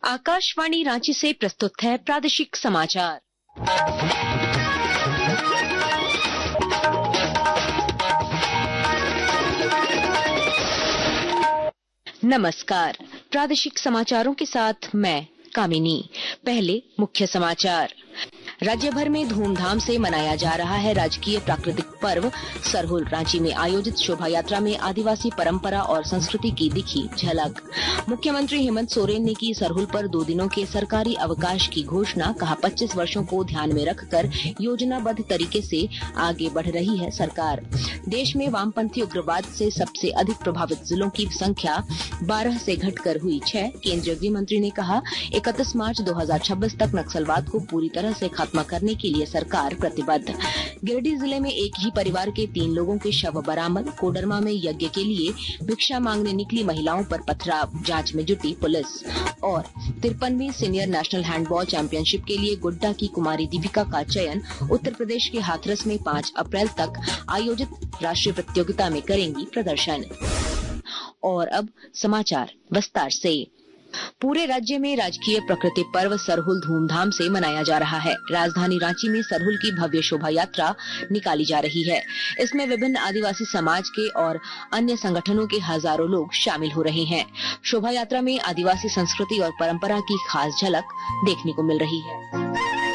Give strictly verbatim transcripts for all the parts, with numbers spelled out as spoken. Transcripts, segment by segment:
आकाशवाणी रांची से प्रस्तुत है प्रादेशिक समाचार। नमस्कार, प्रादेशिक समाचारों के साथ मैं कामिनी। पहले मुख्य समाचार। राज्य भर में धूमधाम से मनाया जा रहा है राजकीय प्राकृतिक पर्व सरहुल। रांची में आयोजित शोभा यात्रा में आदिवासी परंपरा और संस्कृति की दिखी झलक। मुख्यमंत्री हेमंत सोरेन ने की सरहुल पर दो दिनों के सरकारी अवकाश की घोषणा। कहा, पच्चीस वर्षों को ध्यान में रखकर योजनाबद्ध तरीके से आगे बढ़ रही है सरकार। देश में वामपंथी उग्रवाद से सबसे अधिक प्रभावित जिलों की संख्या बारह से घटकर हुई छह। केंद्रीय गृह मंत्री ने कहा, इकतीस मार्च दो हजार छब्बीस तक नक्सलवाद को पूरी तरह से खत्म करने के लिए सरकार प्रतिबद्ध। गिरिडीह जिले में एक ही परिवार के तीन लोगों के शव बरामद। कोडरमा में यज्ञ के लिए भिक्षा मांगने निकली महिलाओं पर पथराव, जांच में जुटी पुलिस। और तिरपनवीं सीनियर नेशनल हैंडबॉल चैंपियनशिप के लिए गोड्डा की कुमारी दीपिका का चयन। उत्तर प्रदेश के हाथरस में पाँच अप्रैल तक आयोजित राष्ट्रीय प्रतियोगिता में करेंगी प्रदर्शन। और अब समाचार विस्तार से। पूरे राज्य में राजकीय प्रकृति पर्व सरहुल धूमधाम से मनाया जा रहा है। राजधानी रांची में सरहुल की भव्य शोभा यात्रा निकाली जा रही है। इसमें विभिन्न आदिवासी समाज के और अन्य संगठनों के हजारों लोग शामिल हो रहे हैं। शोभा यात्रा में आदिवासी संस्कृति और परंपरा की खास झलक देखने को मिल रही है।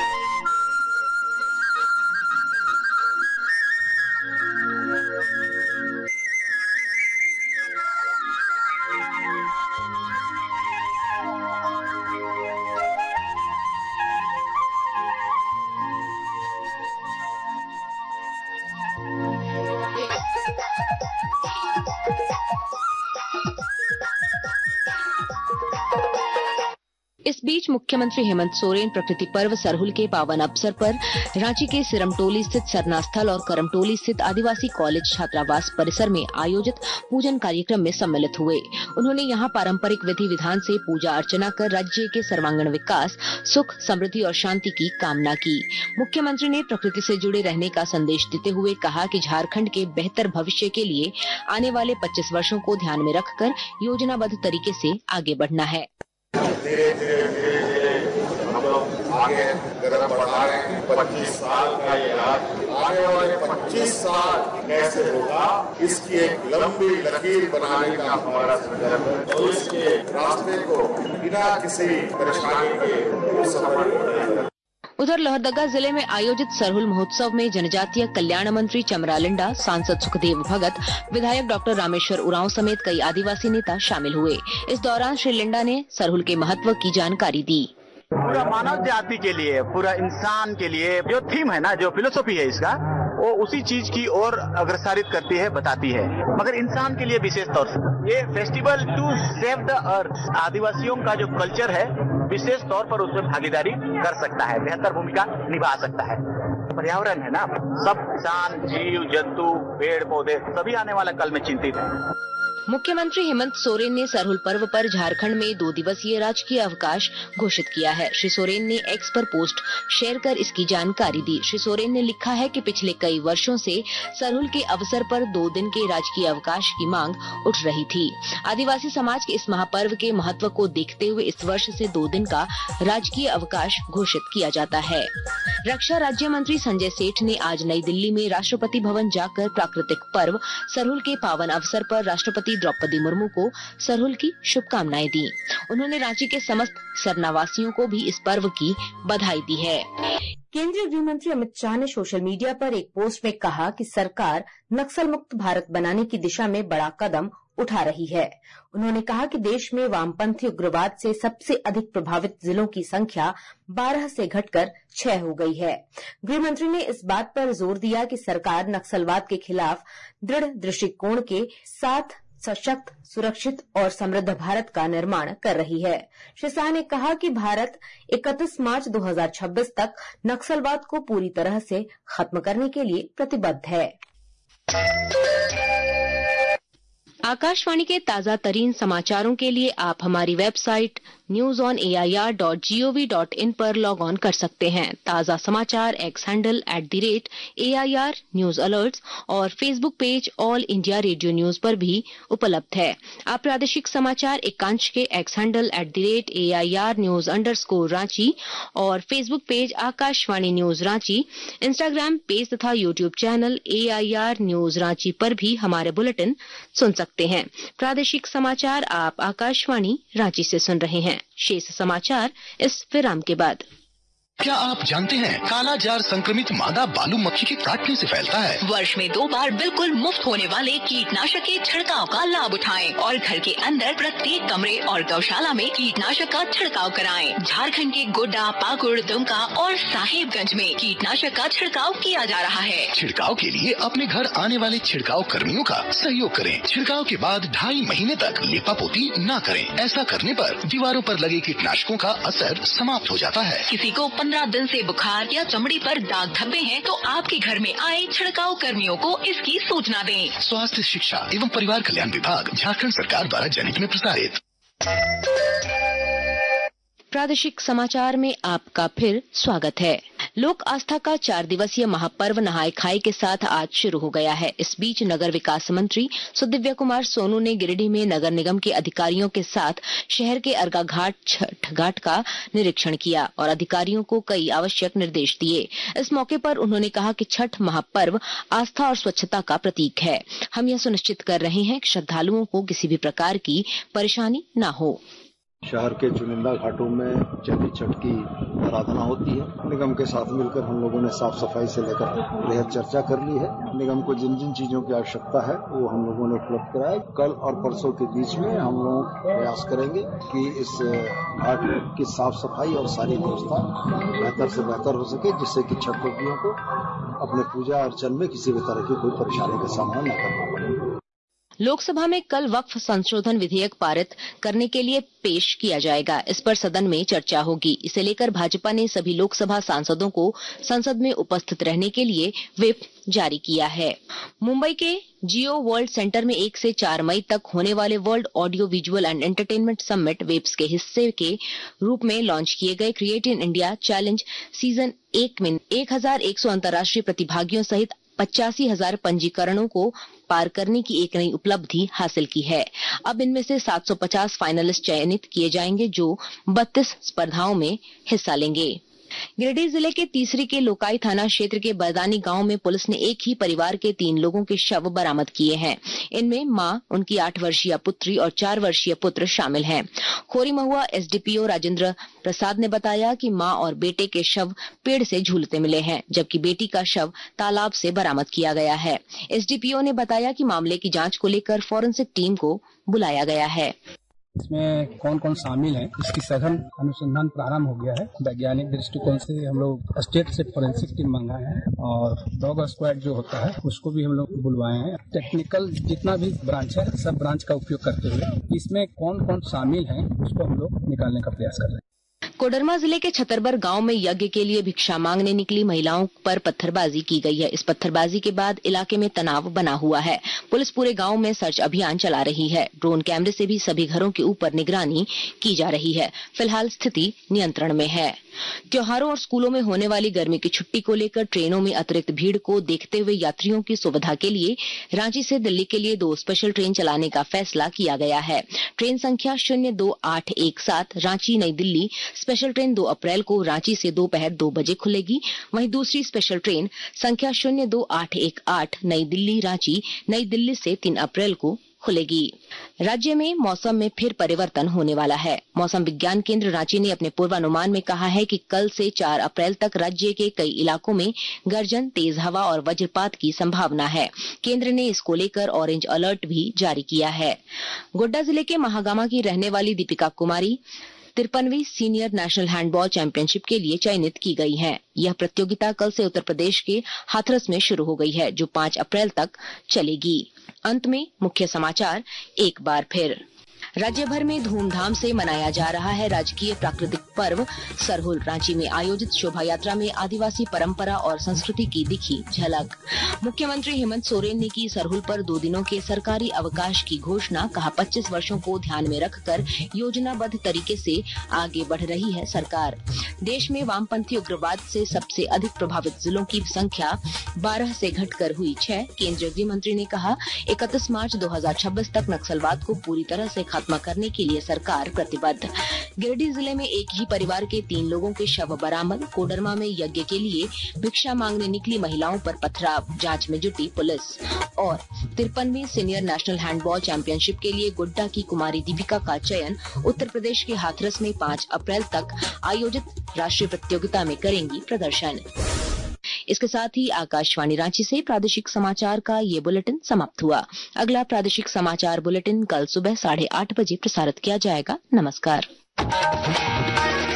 इस बीच मुख्यमंत्री हेमंत सोरेन प्रकृति पर्व सरहुल के पावन अवसर पर रांची के सिरमटोली स्थित सरना स्थल और करमटोली स्थित आदिवासी कॉलेज छात्रावास परिसर में आयोजित पूजन कार्यक्रम में सम्मिलित हुए। उन्होंने यहां पारंपरिक विधि विधान से पूजा अर्चना कर राज्य के सर्वांगीण विकास, सुख, समृद्धि और शांति की कामना की। मुख्यमंत्री ने प्रकृति से जुड़े रहने का संदेश देते हुए कहा कि झारखंड के बेहतर भविष्य के लिए आने वाले पच्चीस वर्षों को ध्यान में रखकर योजनाबद्ध तरीके से आगे बढ़ना है। धीरे धीरे धीरे धीरे हम लोग आगे कदम बढ़ा रहे हैं। पच्चीस साल का ये आने वाले पच्चीस साल कैसे होगा, इसकी एक लंबी लकीर बनाने का हमारा संकल्प है और इसके रास्ते को बिना किसी परेशानी के सफल करेंगे। उधर लोहरदगा जिले में आयोजित सरहुल महोत्सव में जनजातीय कल्याण मंत्री चमरा लिंडा, सांसद सुखदेव भगत, विधायक डॉक्टर रामेश्वर उरांव समेत कई आदिवासी नेता शामिल हुए। इस दौरान श्री लिंडा ने सरहुल के महत्व की जानकारी दी। पूरा मानव जाति के लिए, पूरा इंसान के लिए जो थीम है ना, जो फिलोसॉफी है इसका, वो उसी चीज की ओर अग्रसरित करती है, बताती है। मगर इंसान के लिए विशेष तौर से ये festival to save the earth, आदिवासियों का जो कल्चर है विशेष तौर पर उसमें भागीदारी कर सकता है, बेहतर भूमिका निभा सकता है। पर्यावरण है ना, सब इंसान, जीव जंतु, पेड़ पौधे सभी आने वाला कल में चिंतित है। मुख्यमंत्री हेमंत सोरेन ने सरहुल पर्व पर झारखंड में दो दिवसीय राजकीय अवकाश घोषित किया है। श्री सोरेन ने एक्स पर पोस्ट शेयर कर इसकी जानकारी दी। श्री सोरेन ने लिखा है कि पिछले कई वर्षों से सरहुल के अवसर पर दो दिन के राजकीय अवकाश की मांग उठ रही थी। आदिवासी समाज के इस महापर्व के महत्व को देखते हुए इस वर्ष से दो दिन का राजकीय अवकाश घोषित किया जाता है। रक्षा राज्य मंत्री संजय सेठ ने आज नई दिल्ली में राष्ट्रपति भवन जाकर प्राकृतिक पर्व सरहुल के पावन अवसर पर राष्ट्रपति द्रौपदी मुर्मू को सरहुल की शुभकामनाएं दी। उन्होंने रांची के समस्त सरनावासियों को भी इस पर्व की बधाई दी है। केंद्रीय गृह मंत्री अमित शाह ने सोशल मीडिया पर एक पोस्ट में कहा कि सरकार नक्सल मुक्त भारत बनाने की दिशा में बड़ा कदम उठा रही है। उन्होंने कहा कि देश में वामपंथी उग्रवाद से सबसे अधिक प्रभावित जिलों की संख्या बारह से घटकर छह हो गई है। गृह मंत्री ने इस बात पर जोर दिया कि सरकार नक्सलवाद के खिलाफ दृढ़ दृष्टिकोण के साथ सशक्त, सुरक्षित और समृद्ध भारत का निर्माण कर रही है। श्री शाह ने कहा कि भारत इकतीस मार्च दो हजार छब्बीस तक नक्सलवाद को पूरी तरह से खत्म करने के लिए प्रतिबद्ध है। आकाशवाणी के ताजा तरीन समाचारों के लिए आप हमारी website news on A I R dot G O V dot in पर लॉग ऑन कर सकते हैं। ताज़ा समाचार X handle at the rate A I R news alerts और Facebook page All India Radio news पर भी उपलब्ध है। आप प्रादेशिक समाचार एकांश के X handle at the rate A I R news underscore Ranchi और Facebook page Akashvani news Ranchi, Instagram page तथा YouTube channel A I R news Ranchi पर भी हमारे बुलेटिन सुन सकते हैं। प्रादेशिक समाचार आप आकाशवाणी रांची से सुन रहे हैं। शेष समाचार इस विराम के बाद। क्या आप जानते हैं काला जार संक्रमित मादा बालू मक्खी के काटने से फैलता है। वर्ष में दो बार बिल्कुल मुफ्त होने वाले कीटनाशक के छिड़काव का लाभ उठाएं और घर के अंदर प्रत्येक कमरे और गौशाला में कीटनाशक का छिड़काव कराएं। झारखंड के गोड्डा, पाकुड़, दुमका और साहिबगंज में कीटनाशक का छिड़काव किया जा रहा है। छिड़काव के लिए अपने घर आने वाले छिड़काव कर्मियों का सहयोग करें। छिड़काव के बाद ढाई महीने तक लिपापोती न करें। ऐसा करने पर दीवारों पर लगे कीटनाशकों का असर समाप्त हो जाता है। किसी को पंद्रह दिन से बुखार या चमड़ी पर दाग धब्बे हैं तो आपके घर में आए छिड़काव कर्मियों को इसकी सूचना दें। स्वास्थ्य, शिक्षा एवं परिवार कल्याण विभाग, झारखंड सरकार द्वारा जनहित में प्रसारित। प्रादेशिक समाचार में आपका फिर स्वागत है। लोक आस्था का चार दिवसीय महापर्व नहाय खाई के साथ आज शुरू हो गया है। इस बीच नगर विकास मंत्री सुदिव्य कुमार सोनू ने गिरिडीह में नगर निगम के अधिकारियों के साथ शहर के अर्का घाट, छठ घाट का निरीक्षण किया और अधिकारियों को कई आवश्यक निर्देश दिए। इस मौके पर उन्होंने कहा कि छठ महापर्व आस्था और स्वच्छता का प्रतीक है। हम यह सुनिश्चित कर रहे हैं कि श्रद्धालुओं को किसी भी प्रकार की परेशानी न हो। शहर के चुनिंदा घाटों में चैती छठ की आराधना होती है। निगम के साथ मिलकर हम लोगों ने साफ सफाई से लेकर बेहद चर्चा कर ली है। निगम को जिन जिन चीजों की आवश्यकता है वो हम लोगों ने उपलब्ध कराया। कल और परसों के बीच में हम लोग प्रयास करेंगे कि इस घाट की साफ सफाई और सारी व्यवस्था बेहतर से बेहतर हो सके, जिससे कि छठ पर्वियों को अपने पूजा अर्चन में किसी भी तरह की कोई परेशानी का सामना न करना पड़े। लोकसभा में कल वक्फ संशोधन विधेयक पारित करने के लिए पेश किया जाएगा। इस पर सदन में चर्चा होगी। इसे लेकर भाजपा ने सभी लोकसभा सांसदों को संसद में उपस्थित रहने के लिए व्हिप जारी किया है। मुंबई के जियो वर्ल्ड सेंटर में एक से चार मई तक होने वाले world audio visual and entertainment summit WAVES के हिस्से के रूप में लॉन्च किए गए create in India challenge season एक में एक हजार एक सौ अंतर्राष्ट्रीय प्रतिभागियों सहित पचासी हजार पंजीकरणों को पार करने की एक नई उपलब्धि हासिल की है। अब इनमें से सात सौ पचास फाइनलिस्ट चयनित किए जाएंगे जो बत्तीस स्पर्धाओं में हिस्सा लेंगे। गिरिडीह जिले के तीसरी के लोकाई थाना क्षेत्र के बरदानी गांव में पुलिस ने एक ही परिवार के तीन लोगों के शव बरामद किए हैं। इनमें मां, उनकी आठ वर्षीय पुत्री और चार वर्षीय पुत्र शामिल हैं। Khori Mahua S D P O Rajendra Prasad ने बताया कि मां और बेटे के शव पेड़ से झूलते मिले हैं, जबकि बेटी का शव तालाब से बरामद किया गया है। एस डी पी ओ ने बताया कि मामले की जांच को लेकर फॉरेंसिक टीम को बुलाया गया है। इसमें कौन कौन शामिल है, इसकी सघन अनुसंधान प्रारंभ हो गया है। वैज्ञानिक दृष्टिकोण से हम लोग स्टेट से फोरेंसिक टीम मंगाए हैं और डॉग स्क्वाड जो होता है उसको भी हम लोग बुलवाए हैं। टेक्निकल जितना भी ब्रांच है सब ब्रांच का उपयोग करते हुए इसमें कौन कौन शामिल है उसको हम लोग निकालने का प्रयास कर रहे हैं। कोडरमा जिले के छतरबर गांव में यज्ञ के लिए भिक्षा मांगने निकली महिलाओं पर पत्थरबाजी की गई है। इस पत्थरबाजी के बाद इलाके में तनाव बना हुआ है। पुलिस पूरे गांव में सर्च अभियान चला रही है। ड्रोन कैमरे से भी सभी घरों के ऊपर निगरानी की जा रही है। फिलहाल स्थिति नियंत्रण में है। त्योहारों और स्कूलों में होने वाली गर्मी की छुट्टी को लेकर ट्रेनों में अतिरिक्त भीड़ को देखते हुए यात्रियों की सुविधा के लिए रांची से दिल्ली के लिए दो स्पेशल ट्रेन चलाने का फैसला किया गया है। ट्रेन संख्या शून्य दो आठ एक सात रांची नई दिल्ली स्पेशल ट्रेन दो अप्रैल को रांची से दोपहर दो बजे खुलेगी। वहीं दूसरी स्पेशल ट्रेन संख्या शून्य दो आठ एक आठ नई दिल्ली रांची नई दिल्ली से तीन अप्रैल को खुलेगी। राज्य में मौसम में फिर परिवर्तन होने वाला है। मौसम विज्ञान केंद्र रांची ने अपने पूर्वानुमान में कहा है कि कल से चार अप्रैल तक राज्य के कई इलाकों में गर्जन, तेज हवा और वज्रपात की संभावना है। केंद्र ने इसको लेकर ऑरेंज अलर्ट भी जारी किया है। गोड्डा जिले के महागामा की रहने वाली दीपिका कुमारी तिरपनवीं सीनियर नेशनल हैंडबॉल चैंपियनशिप के लिए चयनित की गई हैं। यह प्रतियोगिता कल से उत्तर प्रदेश के हाथरस में शुरू हो गई है, जो पांच अप्रैल तक चलेगी। अंत में मुख्य समाचार एक बार फिर। राज्य भर में धूमधाम से मनाया जा रहा है राजकीय प्राकृतिक पर्व सरहुल। रांची में आयोजित शोभा यात्रा में आदिवासी परंपरा और संस्कृति की दिखी झलक। मुख्यमंत्री हेमंत सोरेन ने की सरहुल पर दो दिनों के सरकारी अवकाश की घोषणा। कहा पच्चीस वर्षों को ध्यान में रखकर योजनाबद्ध तरीके से आगे बढ़ रही है सरकार। देश में वामपंथी उग्रवाद से सबसे अधिक प्रभावित जिलों की संख्या बारह से घटकर हुई छह। केंद्रीय गृह मंत्री ने कहा इकतीस मार्च दो हजार छब्बीस तक नक्सलवाद को पूरी तरह से खत्म करने के लिए सरकार प्रतिबद्ध। गिरिडीह जिले में एक ही परिवार के तीन लोगों के शव बरामद। कोडरमा में यज्ञ के लिए भिक्षा मांगने निकली महिलाओं पर पथराव, जांच में जुटी पुलिस। और तिरपनवीं सीनियर नेशनल हैंडबॉल चैंपियनशिप के लिए गोड्डा की कुमारी दीपिका का चयन। उत्तर प्रदेश के हाथरस में पाँच अप्रैल तक आयोजित राष्ट्रीय प्रतियोगिता में करेंगी प्रदर्शन। इसके साथ ही आकाशवाणी रांची से प्रादेशिक समाचार का ये बुलेटिन समाप्त हुआ। अगला प्रादेशिक समाचार बुलेटिन कल सुबह साढ़े आठ बजे प्रसारित किया जाएगा। नमस्कार।